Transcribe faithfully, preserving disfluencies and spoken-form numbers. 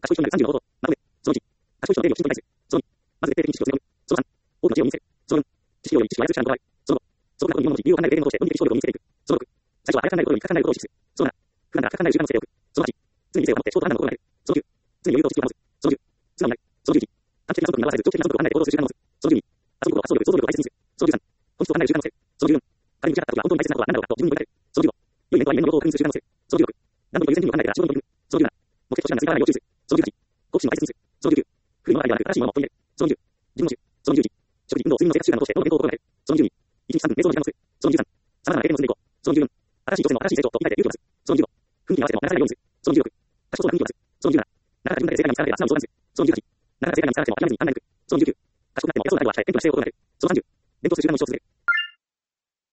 賢い人になるさんじゅうの方法。まとめ。そのいち。賢い人の定義をきちんと理解する。そのに。まず徹底的に知識を詰め込む。そのさん。多くの知恵を身につける。そのよん。知識をより知識を操る力の行い。そのご。素朴なことに疑問を持ち、理由を考える例文を通して論理的思考力を身につけていく。そのろく。最初は早く考えることより深く考えることを意識する。そのなな。普段から深く考える習慣をつけておく。そのはち。常に理性を保って超と判断の心がける。そのきゅう。常に余裕と知識を保つ。そのじゅう。素直になる。そのじゅういち。短期的な速度に合わせず長期的な速度を考えて行動する習慣を持つ。そのじゅうに。遊ぶことは発想力、想像力を大切にする。そのじゅうさん。本質を考える習慣をつける。そのじゅうよん。仮に打ち合った時は本当に大切なことは何だろうかと自分に問いかける。そのじゅうご。良い面と悪い面の両方を確認する習慣をつける。そのじゅうろく。何度も優先順位を考えてから仕事に取り組む。そのじゅうなな。目的と手段が追加からないよう注意する。そのじゅうはち。好奇心を大切にする。そのじゅうきゅう。古いものがあるではなく新しいものを取り入れる。そのじゅう。自分の習。そのじゅういち。食事、運動、睡眠の生活習慣を通して脳の健康を心がける。そのじゅうに。いちにちさんぷん瞑想の時間を作る。そのじゅうさん。様々な経験を積んでいこう。そのじゅうよん。新しい挑戦の新しい成長と理解で勇気を出す。そのじゅうご。雰囲気に合わせても流されないようにする。そのじゅうろく。賢そうな雰囲気を出す。そのじゅうなな。長かった順番で正解に従っては素直な相談する。そのじゅうはち。長かった正解に従っても諦めずに